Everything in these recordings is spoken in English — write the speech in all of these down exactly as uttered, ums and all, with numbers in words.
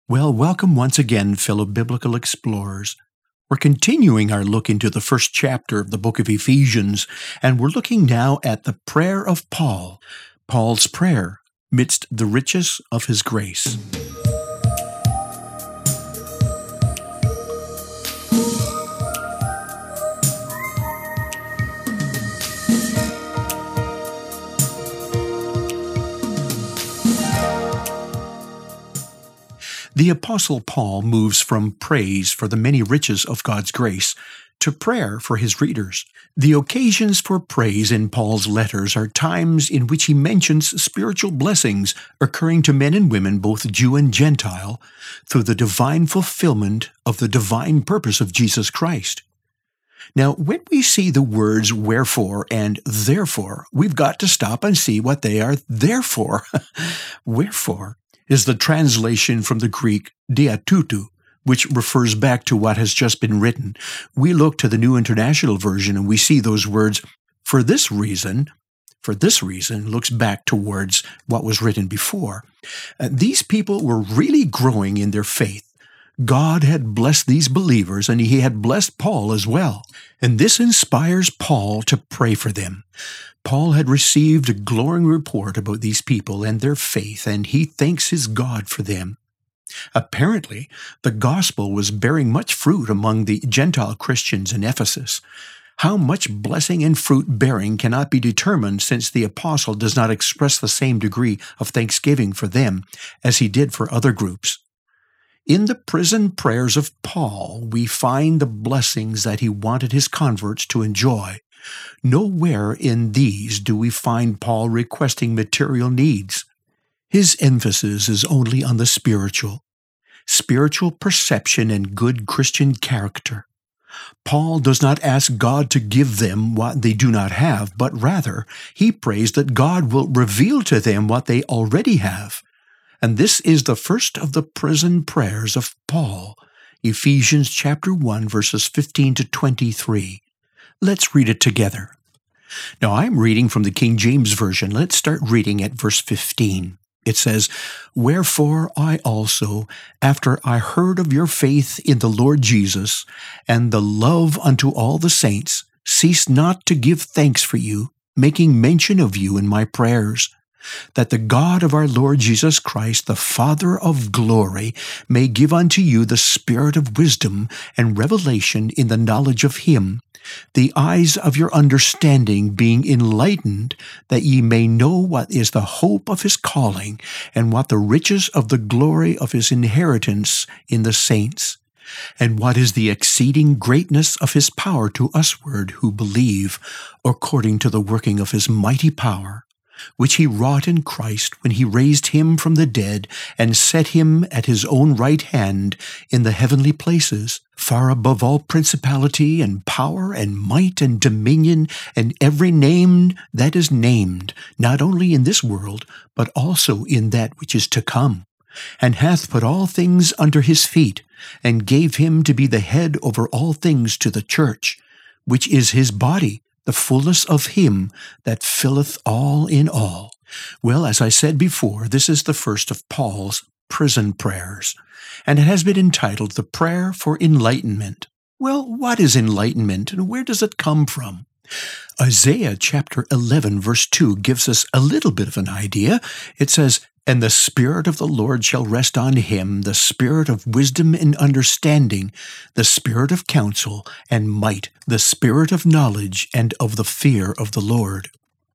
Well, welcome once again, fellow biblical explorers. We're continuing our look into the first chapter of the book of Ephesians, and we're looking now at the prayer of Paul, Paul's prayer midst the riches of his grace. The Apostle Paul moves from praise for the many riches of God's grace to prayer for his readers. The occasions for praise in Paul's letters are times in which he mentions spiritual blessings occurring to men and women, both Jew and Gentile, through the divine fulfillment of the divine purpose of Jesus Christ. Now, when we see the words wherefore and therefore, we've got to stop and see what they are there for. Wherefore is the translation from the Greek diatutu, which refers back to what has just been written. We look to the New International Version and we see those words, for this reason, for this reason, looks back towards what was written before. Uh, these people were really growing in their faith. God had blessed these believers, and he had blessed Paul as well. And this inspires Paul to pray for them. Paul had received a glowing report about these people and their faith, and he thanks his God for them. Apparently, the gospel was bearing much fruit among the Gentile Christians in Ephesus. How much blessing and fruit-bearing cannot be determined, since the apostle does not express the same degree of thanksgiving for them as he did for other groups. In the prison prayers of Paul, we find the blessings that he wanted his converts to enjoy. Nowhere in these do we find Paul requesting material needs. His emphasis is only on the spiritual, spiritual perception and good Christian character. Paul does not ask God to give them what they do not have, but rather he prays that God will reveal to them what they already have. And this is the first of the prison prayers of Paul, Ephesians chapter one, verses fifteen to twenty-three. Let's read it together. Now, I'm reading from the King James Version. Let's start reading at verse fifteen. It says, "Wherefore I also, after I heard of your faith in the Lord Jesus, and the love unto all the saints, cease not to give thanks for you, making mention of you in my prayers, that the God of our Lord Jesus Christ, the Father of glory, may give unto you the spirit of wisdom and revelation in the knowledge of him, the eyes of your understanding being enlightened, that ye may know what is the hope of his calling, and what the riches of the glory of his inheritance in the saints, and what is the exceeding greatness of his power to usward who believe, according to the working of his mighty power, which he wrought in Christ when he raised him from the dead and set him at his own right hand in the heavenly places, far above all principality and power and might and dominion and every name that is named, not only in this world, but also in that which is to come, and hath put all things under his feet, and gave him to be the head over all things to the church, which is his body, the fullness of him that filleth all in all." Well, as I said before, this is the first of Paul's prison prayers, and it has been entitled The Prayer for Enlightenment. Well, what is enlightenment, and where does it come from? Isaiah chapter eleven, verse two gives us a little bit of an idea. It says, "And the Spirit of the Lord shall rest on him, the Spirit of wisdom and understanding, the Spirit of counsel and might, the Spirit of knowledge and of the fear of the Lord."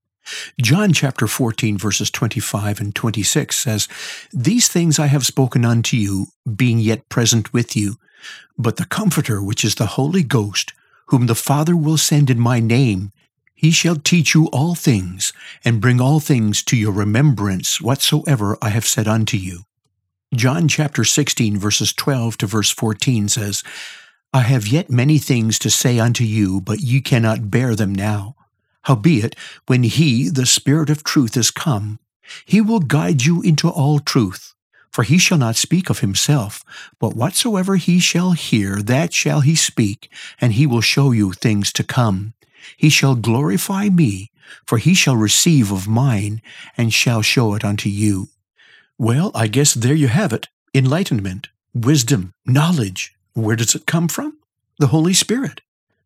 John chapter fourteen, verses twenty-five and twenty-six says, "These things I have spoken unto you, being yet present with you. But the Comforter, which is the Holy Ghost, whom the Father will send in my name, he shall teach you all things, and bring all things to your remembrance whatsoever I have said unto you." John chapter sixteen, verses twelve to verse fourteen says, "I have yet many things to say unto you, but ye cannot bear them now. Howbeit, when he, the Spirit of truth, is come, he will guide you into all truth. For he shall not speak of himself, but whatsoever he shall hear, that shall he speak, and he will show you things to come. He shall glorify me, for he shall receive of mine, and shall show it unto you." Well, I guess there you have it. enlightenment, wisdom, knowledge. Where does it come from? The Holy Spirit.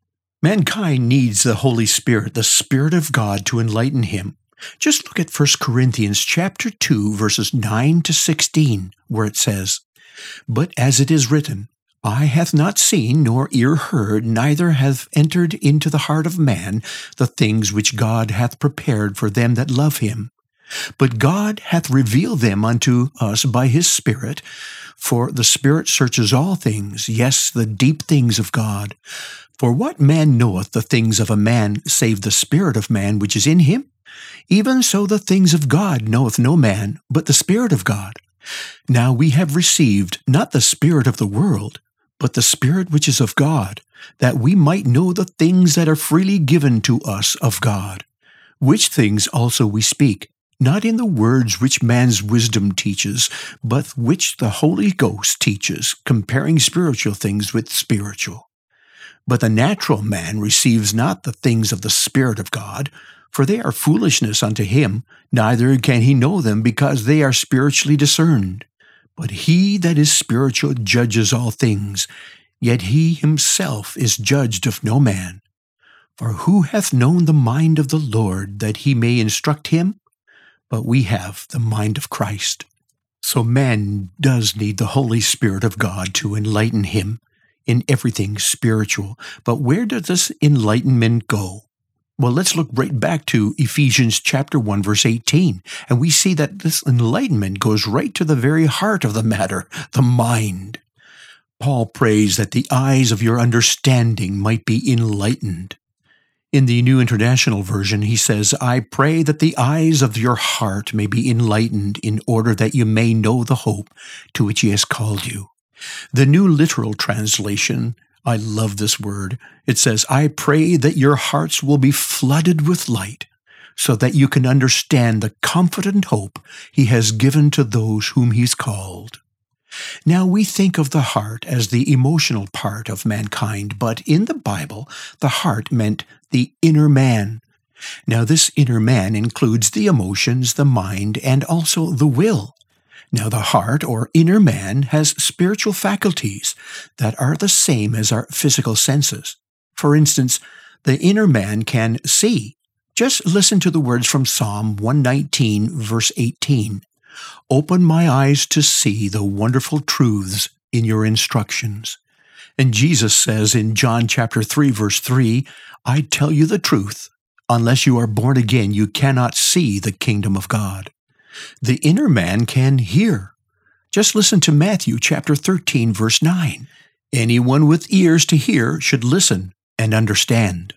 Mankind needs the Holy Spirit, the Spirit of God, to enlighten him. Just look at First Corinthians chapter two, verses nine to sixteen, where it says, "But as it is written, Eye hath not seen, nor ear heard, neither hath entered into the heart of man the things which God hath prepared for them that love him. But God hath revealed them unto us by his Spirit, for the Spirit searches all things, yes, the deep things of God. For what man knoweth the things of a man, save the Spirit of man which is in him? Even so the things of God knoweth no man, but the Spirit of God. Now we have received not the spirit of the world, but the Spirit which is of God, that we might know the things that are freely given to us of God. Which things also we speak, not in the words which man's wisdom teaches, but which the Holy Ghost teaches, comparing spiritual things with spiritual. But the natural man receives not the things of the Spirit of God, for they are foolishness unto him, neither can he know them, because they are spiritually discerned. But he that is spiritual judges all things, yet he himself is judged of no man. For who hath known the mind of the Lord, that he may instruct him? But we have the mind of Christ." So man does need the Holy Spirit of God to enlighten him in everything spiritual. But where does this enlightenment go? Well, let's look right back to Ephesians chapter one, verse eighteen, and we see that this enlightenment goes right to the very heart of the matter, the mind. Paul prays that the eyes of your understanding might be enlightened. In the New International Version, he says, "I pray that the eyes of your heart may be enlightened, in order that you may know the hope to which he has called you." The New Literal Translation, I love this word. It says, "I pray that your hearts will be flooded with light, so that you can understand the confident hope he has given to those whom he's called." Now, we think of the heart as the emotional part of mankind, but in the Bible, the heart meant the inner man. Now, this inner man includes the emotions, the mind, and also the will. Now, the heart, or inner man, has spiritual faculties that are the same as our physical senses. For instance, the inner man can see. Just listen to the words from Psalm one nineteen, verse eighteen. "Open my eyes to see the wonderful truths in your instructions." And Jesus says in John chapter three, verse three, "I tell you the truth, unless you are born again, you cannot see the kingdom of God." The inner man can hear. Just listen to Matthew chapter thirteen, verse nine. "Anyone with ears to hear should listen and understand."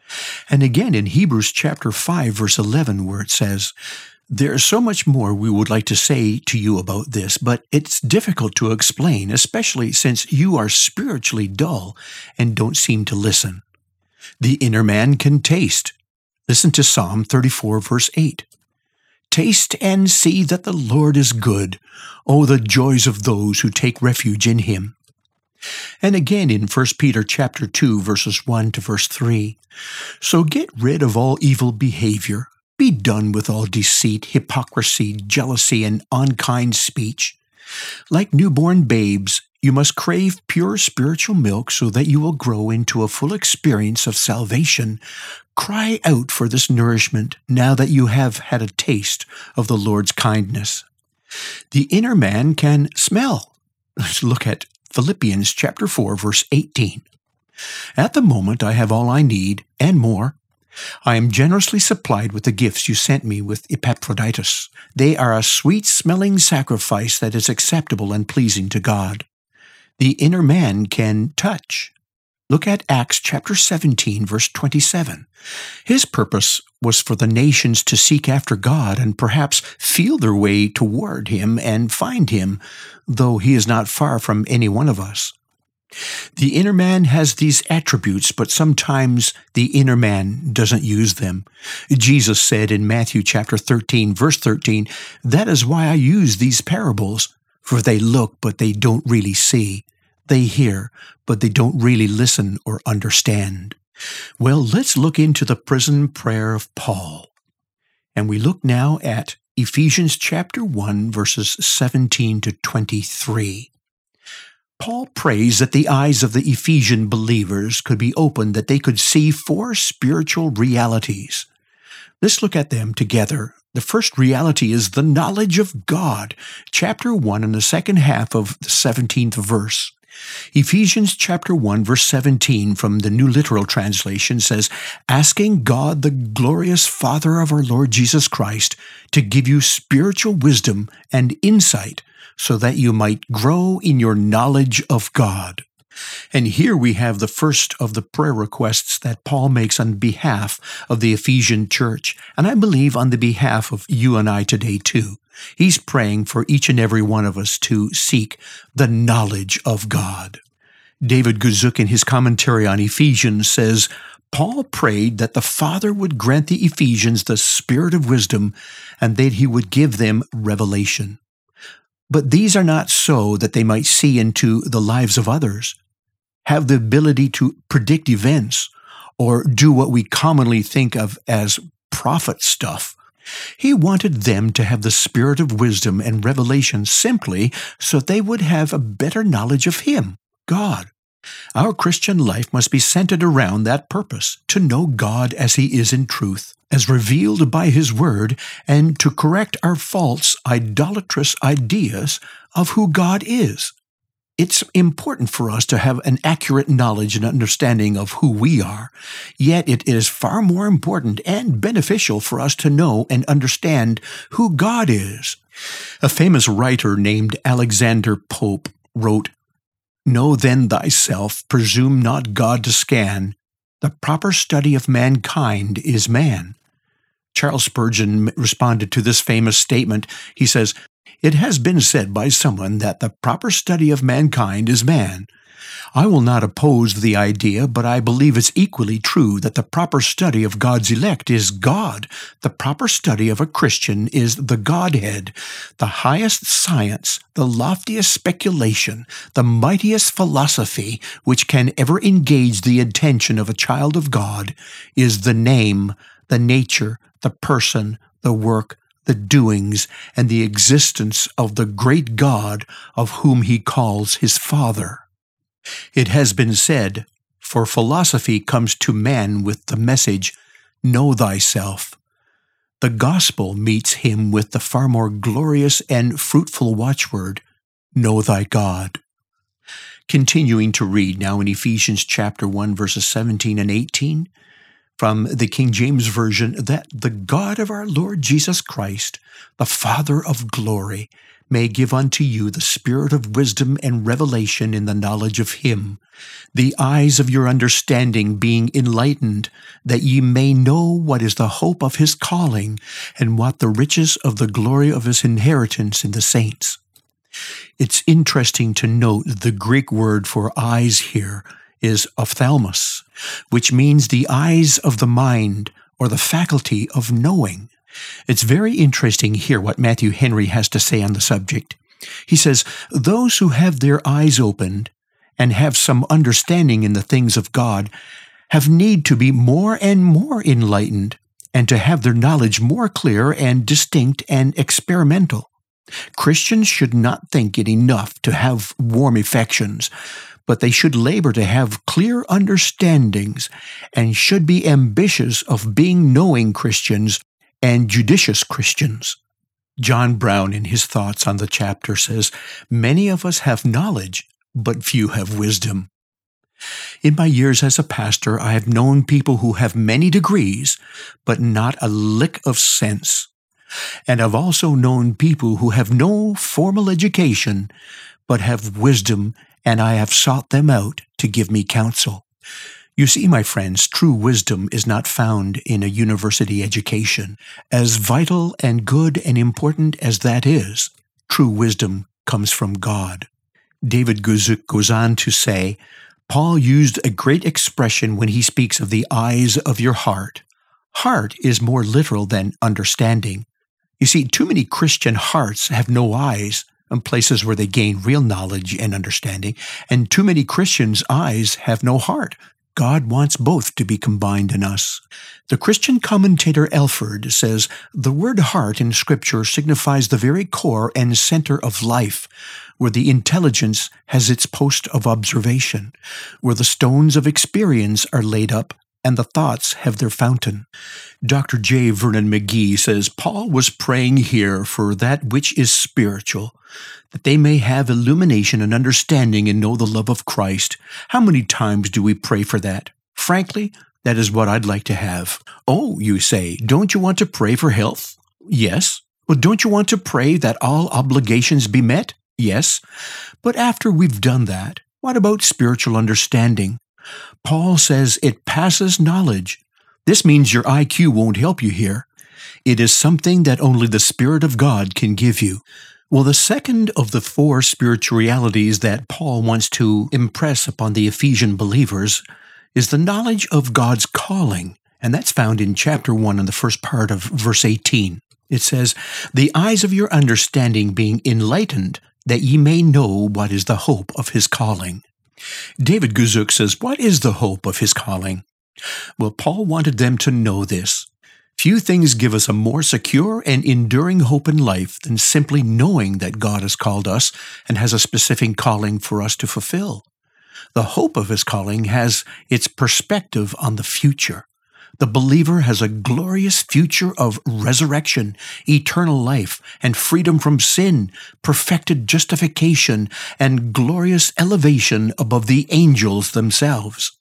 And again in Hebrews chapter five, verse eleven, where it says, "There's so much more we would like to say to you about this, but it's difficult to explain, especially since you are spiritually dull and don't seem to listen." The inner man can taste. Listen to Psalm thirty-four, verse eight. "Taste and see that the Lord is good. Oh, the joys of those who take refuge in him." And again in First Peter chapter two, verses one to verse three. "So get rid of all evil behavior. Be done with all deceit, hypocrisy, jealousy, and unkind speech. Like newborn babes, you must crave pure spiritual milk so that you will grow into a full experience of salvation. Cry out for this nourishment now that you have had a taste of the Lord's kindness." The inner man can smell. Let's look at Philippians chapter four, verse eighteen. "At the moment I have all I need, and more. I am generously supplied with the gifts you sent me with Epaphroditus. They are a sweet-smelling sacrifice that is acceptable and pleasing to God." The inner man can touch. Look at Acts chapter seventeen, verse twenty-seven. His purpose was for the nations to seek after God and perhaps feel their way toward him and find him, though he is not far from any one of us. The inner man has these attributes, but sometimes the inner man doesn't use them. Jesus said in Matthew chapter thirteen, verse thirteen, "That is why I use these parables, for they look, but they don't really see. They hear, but they don't really listen or understand." Well, let's look into the prison prayer of Paul. And we look now at Ephesians chapter one, verses seventeen to twenty-three. Paul prays that the eyes of the Ephesian believers could be opened, that they could see four spiritual realities. Let's look at them together. The first reality is the knowledge of God, chapter one and the second half of the seventeenth verse. Ephesians chapter one, verse seventeen from the New Literal Translation says, "Asking God, the glorious Father of our Lord Jesus Christ, to give you spiritual wisdom and insight, so that you might grow in your knowledge of God." And here we have the first of the prayer requests that Paul makes on behalf of the Ephesian church, and I believe on the behalf of you and I today too. He's praying for each and every one of us to seek the knowledge of God. David Guzik, in his commentary on Ephesians, says, Paul prayed that the Father would grant the Ephesians the spirit of wisdom and that he would give them revelation. But these are not so that they might see into the lives of others, have the ability to predict events, or do what we commonly think of as prophet stuff. He wanted them to have the spirit of wisdom and revelation simply so they would have a better knowledge of Him, God. Our Christian life must be centered around that purpose, to know God as He is in truth, as revealed by His Word, and to correct our false, idolatrous ideas of who God is. It's important for us to have an accurate knowledge and understanding of who we are, yet it is far more important and beneficial for us to know and understand who God is. A famous writer named Alexander Pope wrote, "Know then thyself, presume not God to scan. The proper study of mankind is man." Charles Spurgeon responded to this famous statement. He says, "It has been said by someone that the proper study of mankind is man. I will not oppose the idea, but I believe it's equally true that the proper study of God's elect is God. The proper study of a Christian is the Godhead. The highest science, the loftiest speculation, the mightiest philosophy which can ever engage the attention of a child of God is the name, the nature, the person, the work, the doings, and the existence of the great God of whom He calls His Father." It has been said, for philosophy comes to man with the message, "Know thyself." The gospel meets him with the far more glorious and fruitful watchword, "Know thy God." Continuing to read now in Ephesians chapter one, verses seventeen and eighteen, from the King James Version, "that the God of our Lord Jesus Christ, the Father of glory, may give unto you the spirit of wisdom and revelation in the knowledge of Him, the eyes of your understanding being enlightened, that ye may know what is the hope of His calling, and what the riches of the glory of His inheritance in the saints." It's interesting to note the Greek word for eyes here is ophthalmos, which means the eyes of the mind, or the faculty of knowing. It's very interesting here what Matthew Henry has to say on the subject. He says, "Those who have their eyes opened and have some understanding in the things of God have need to be more and more enlightened, and to have their knowledge more clear and distinct and experimental. Christians should not think it enough to have warm affections, but they should labor to have clear understandings, and should be ambitious of being knowing Christians and judicious Christians." John Brown, in his thoughts on the chapter, says, "Many of us have knowledge, but few have wisdom." In my years as a pastor, I have known people who have many degrees, but not a lick of sense. And I've also known people who have no formal education, but have wisdom, and I have sought them out to give me counsel. You see, my friends, true wisdom is not found in a university education. As vital and good and important as that is, true wisdom comes from God. David Guzik goes on to say, Paul used a great expression when he speaks of the eyes of your heart. Heart is more literal than understanding. You see, too many Christian hearts have no eyes in places where they gain real knowledge and understanding, and too many Christians' eyes have no heart God wants both to be combined in us. The Christian commentator Elford says, the word heart in Scripture signifies the very core and center of life, where the intelligence has its post of observation, where the stones of experience are laid up, and the thoughts have their fountain. Doctor J. Vernon McGee says, Paul was praying here for that which is spiritual, that they may have illumination and understanding and know the love of Christ. How many times do we pray for that? Frankly, that is what I'd like to have. Oh, you say, don't you want to pray for health? Yes. Well, don't you want to pray that all obligations be met? Yes. But after we've done that, what about spiritual understanding? Paul says it passes knowledge. This means your I Q won't help you here. It is something that only the Spirit of God can give you. Well, the second of the four spiritual realities that Paul wants to impress upon the Ephesian believers is the knowledge of God's calling, and that's found in chapter one in the first part of verse eighteen. It says, the eyes of your understanding being enlightened, that ye may know what is the hope of his calling. David Guzik says, what is the hope of his calling? Well, Paul wanted them to know this. Few things give us a more secure and enduring hope in life than simply knowing that God has called us and has a specific calling for us to fulfill. The hope of his calling has its perspective on the future. The believer has a glorious future of resurrection, eternal life, and freedom from sin, perfected justification, and glorious elevation above the angels themselves.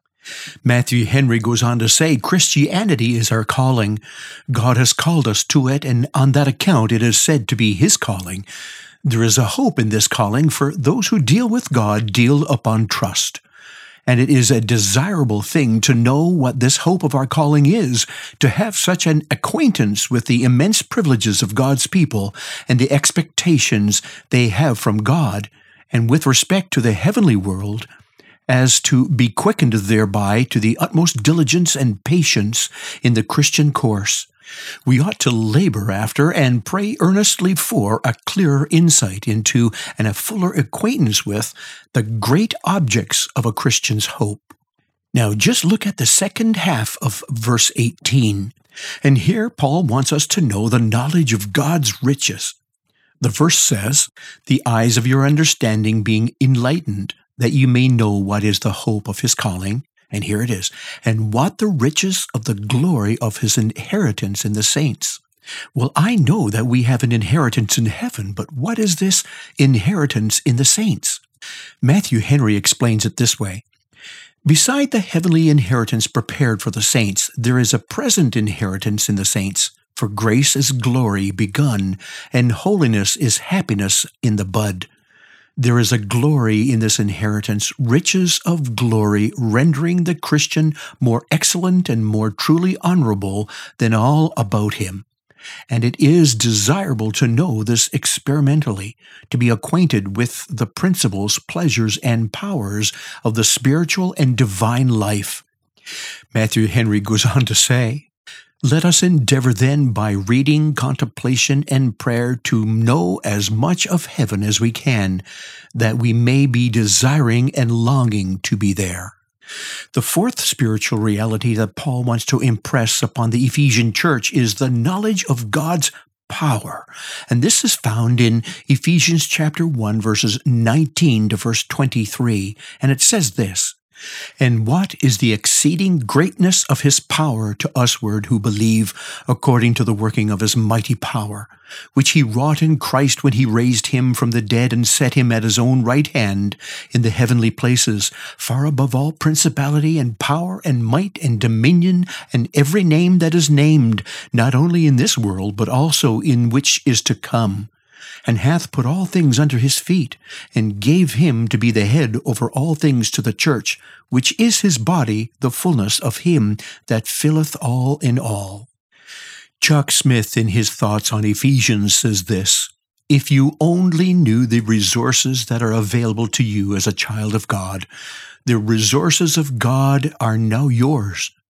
Matthew Henry goes on to say, Christianity is our calling. God has called us to it, and on that account it is said to be his calling. There is a hope in this calling, for those who deal with God deal upon trust. And it is a desirable thing to know what this hope of our calling is, to have such an acquaintance with the immense privileges of God's people and the expectations they have from God, and with respect to the heavenly world, as to be quickened thereby to the utmost diligence and patience in the Christian course. We ought to labor after and pray earnestly for a clearer insight into and a fuller acquaintance with the great objects of a Christian's hope. Now just look at the second half of verse eighteen, and here Paul wants us to know the knowledge of God's riches. The verse says, the eyes of your understanding being enlightened, that you may know what is the hope of his calling, and here it is, and what the riches of the glory of his inheritance in the saints. Well, I know that we have an inheritance in heaven, but what is this inheritance in the saints? Matthew Henry explains it this way. Beside the heavenly inheritance prepared for the saints, there is a present inheritance in the saints, for grace is glory begun, and holiness is happiness in the bud. There is a glory in this inheritance, riches of glory, rendering the Christian more excellent and more truly honorable than all about him. And it is desirable to know this experimentally, to be acquainted with the principles, pleasures, and powers of the spiritual and divine life. Matthew Henry goes on to say, let us endeavor then by reading, contemplation, and prayer to know as much of heaven as we can, that we may be desiring and longing to be there. The fourth spiritual reality that Paul wants to impress upon the Ephesian church is the knowledge of God's power. And this is found in Ephesians chapter one, verses nineteen to verse twenty-three. And it says this, and what is the exceeding greatness of his power to usward who believe, according to the working of his mighty power, which he wrought in Christ when he raised him from the dead and set him at his own right hand in the heavenly places, far above all principality and power and might and dominion and every name that is named, not only in this world, but also in which is to come, and hath put all things under his feet, and gave him to be the head over all things to the church, which is his body, the fullness of him that filleth all in all. Chuck Smith, in his thoughts on Ephesians, says this, if you only knew the resources that are available to you as a child of God, the resources of God are now yours.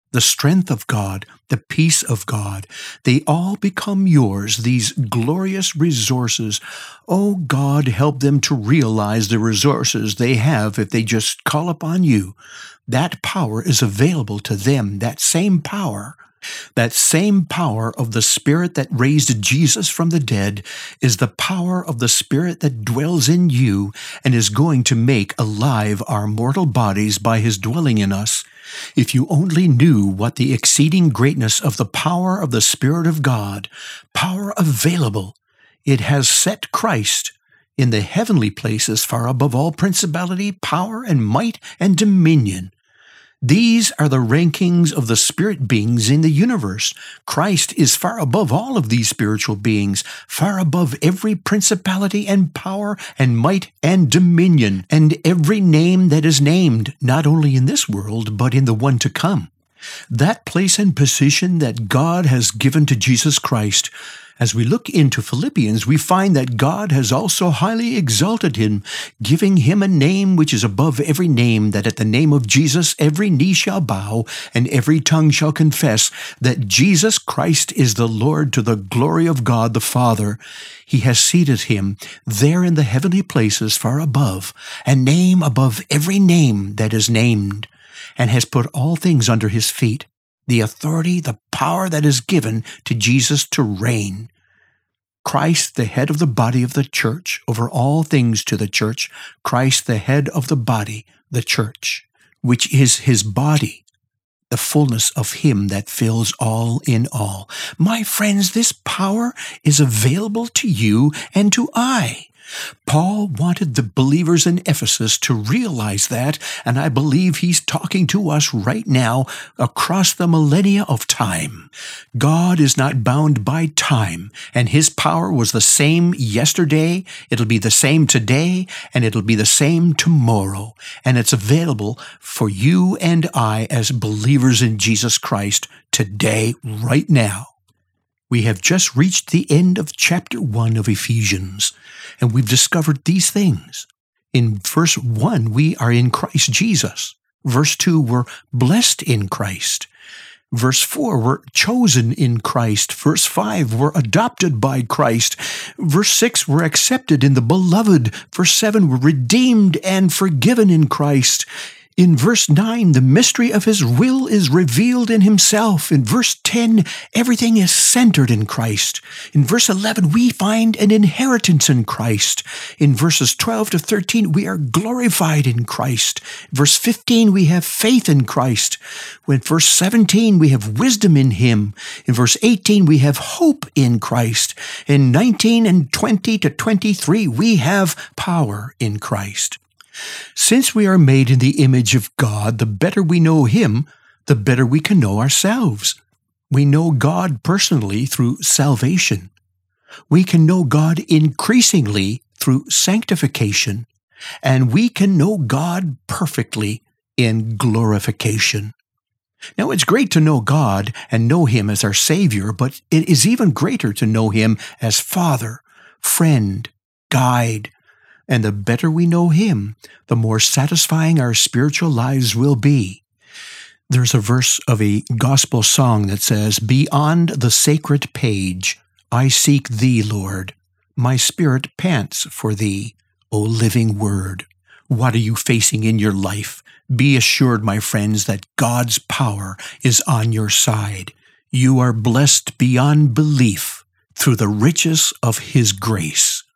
the strength of God, the peace of God. They all become yours, these glorious resources. Oh God, help them to realize the resources they have if they just call upon you. That power is available to them, that same power. That same power of the Spirit that raised Jesus from the dead is the power of the Spirit that dwells in you and is going to make alive our mortal bodies by His dwelling in us. If you only knew what the exceeding greatness of the power of the Spirit of God, power available, it has set Christ in the heavenly places far above all principality, power, and might, and dominion. These are the rankings of the spirit beings in the universe. Christ is far above all of these spiritual beings, far above every principality and power and might and dominion, and every name that is named, not only in this world, but in the one to come. That place and position that God has given to Jesus Christ. As we look into Philippians, we find that God has also highly exalted him, giving him a name which is above every name, that at the name of Jesus every knee shall bow, and every tongue shall confess that Jesus Christ is the Lord, to the glory of God the Father. He has seated him there in the heavenly places far above, a name above every name that is named, and has put all things under his feet. The authority, the power that is given to Jesus to reign. Christ, the head of the body of the church, over all things to the church. Christ, the head of the body, the church, which is his body, the fullness of him that fills all in all. My friends, this power is available to you and to I. Paul wanted the believers in Ephesus to realize that, and I believe he's talking to us right now across the millennia of time. God is not bound by time, and his power was the same yesterday, it'll be the same today, and it'll be the same tomorrow. And it's available for you and I as believers in Jesus Christ today, right now. We have just reached the end of chapter one of Ephesians, and we've discovered these things. In verse one, we are in Christ Jesus. Verse two, we're blessed in Christ. Verse four, we're chosen in Christ. Verse five, we're adopted by Christ. Verse six, we're accepted in the beloved. Verse seven, we're redeemed and forgiven in Christ. In verse nine, the mystery of his will is revealed in himself. In verse ten, everything is centered in Christ. In verse eleven, we find an inheritance in Christ. In verses twelve to thirteen, we are glorified in Christ. Verse fifteen, we have faith in Christ. In verse seventeen, we have wisdom in him. In verse eighteen, we have hope in Christ. In nineteen and twenty to twenty-three, we have power in Christ. Since we are made in the image of God, the better we know him, the better we can know ourselves. We know God personally through salvation. We can know God increasingly through sanctification. And we can know God perfectly in glorification. Now, it's great to know God and know him as our Savior, but it is even greater to know him as Father, friend, guide. And the better we know him, the more satisfying our spiritual lives will be. There's a verse of a gospel song that says, "Beyond the sacred page, I seek thee, Lord. My spirit pants for thee, O living word." What are you facing in your life? Be assured, my friends, that God's power is on your side. You are blessed beyond belief through the riches of his grace.